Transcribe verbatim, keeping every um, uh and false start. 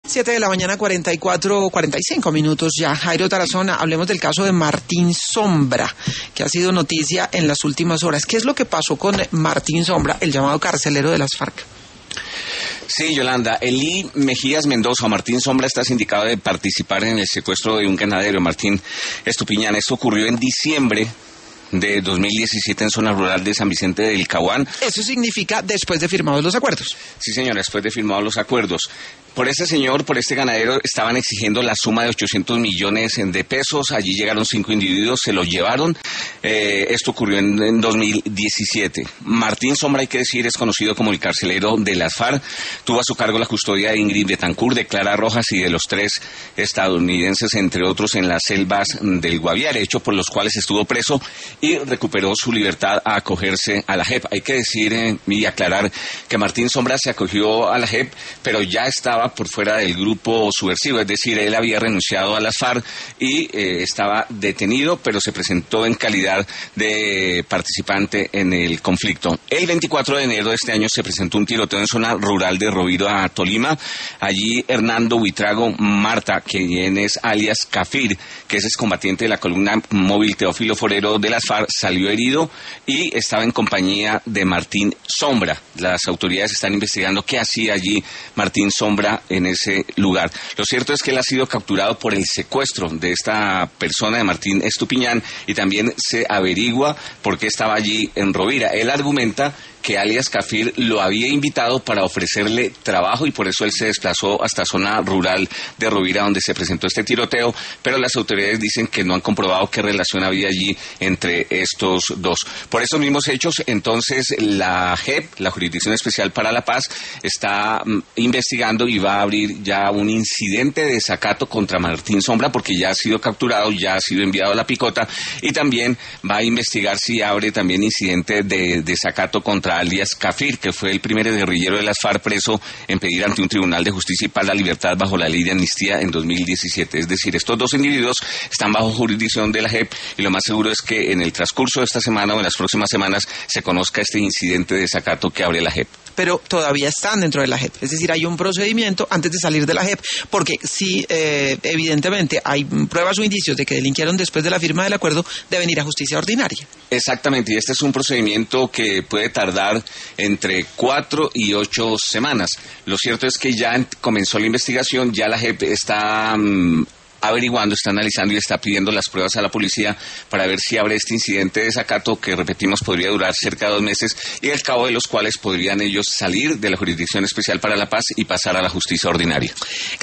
Siete de la mañana, cuarenta y cuatro, cuarenta y cinco minutos ya. Jairo Tarazona, hablemos del caso de Martín Sombra, que ha sido noticia en las últimas horas. ¿Qué es lo que pasó con Martín Sombra, el llamado carcelero de las FARC? Sí, Yolanda, Elí Mejías Mendoza, o Martín Sombra, está sindicado de participar en el secuestro de un ganadero, Martín Estupiñán. Esto ocurrió en diciembre de dos mil diecisiete en zona rural de San Vicente del Caguán. Eso significa después de firmados los acuerdos. Sí, señor, después de firmados los acuerdos. Por este señor, por este ganadero, estaban exigiendo la suma de ochocientos millones de pesos. Allí llegaron cinco individuos, se los llevaron. Eh, esto ocurrió en, en dos mil diecisiete. Martín Sombra, hay que decir, es conocido como el carcelero de las FARC. Tuvo a su cargo la custodia de Ingrid Betancourt, de Clara Rojas y de los tres estadounidenses, entre otros, en las selvas del Guaviare, hecho por los cuales estuvo preso y recuperó su libertad a acogerse a la J E P. Hay que decir eh, y aclarar que Martín Sombra se acogió a la J E P, pero ya estaba por fuera del grupo subversivo, es decir, él había renunciado a las FARC y eh, estaba detenido, pero se presentó en calidad de participante en el conflicto. El veinticuatro de enero de este año se presentó un tiroteo en zona rural de Rovira, Tolima. Allí Hernando Buitrago Marta, quien es alias Cafir, que es excombatiente de la columna móvil Teófilo Forero de las FARC, salió herido y estaba en compañía de Martín Sombra. Las autoridades están investigando qué hacía allí Martín Sombra en ese lugar. Lo cierto es que él ha sido capturado por el secuestro de esta persona, de Martín Estupiñán, y también se averigua por qué estaba allí en Rovira. Él argumenta que alias Cafir lo había invitado para ofrecerle trabajo y por eso él se desplazó hasta zona rural de Rovira, donde se presentó este tiroteo, pero las autoridades dicen que no han comprobado qué relación había allí entre estos dos. Por esos mismos hechos, entonces, la J E P, la Jurisdicción Especial para la Paz, está mm, investigando y va a abrir ya un incidente de desacato contra Martín Sombra, porque ya ha sido capturado, ya ha sido enviado a la picota, y también va a investigar si abre también incidente de desacato contra alias Cafir, que fue el primer guerrillero de las FARC preso en pedir ante un tribunal de justicia y para la libertad bajo la ley de amnistía en dos mil diecisiete. Es decir, estos dos individuos están bajo jurisdicción de la J E P y lo más seguro es que en el transcurso de esta semana o en las próximas semanas se conozca este incidente de desacato que abre la J E P. Pero todavía están dentro de la J E P, es decir, hay un procedimiento antes de salir de la J E P, porque si eh, evidentemente hay pruebas o indicios de que delinquieron después de la firma del acuerdo, deben ir a justicia ordinaria. Exactamente, y este es un procedimiento que puede tardar entre cuatro y ocho semanas. Lo cierto es que ya comenzó la investigación, ya la J E P está um, averiguando, está analizando y está pidiendo las pruebas a la policía para ver si abre este incidente de desacato que, repetimos, podría durar cerca de dos meses y al cabo de los cuales podrían ellos salir de la Jurisdicción Especial para la Paz y pasar a la justicia ordinaria.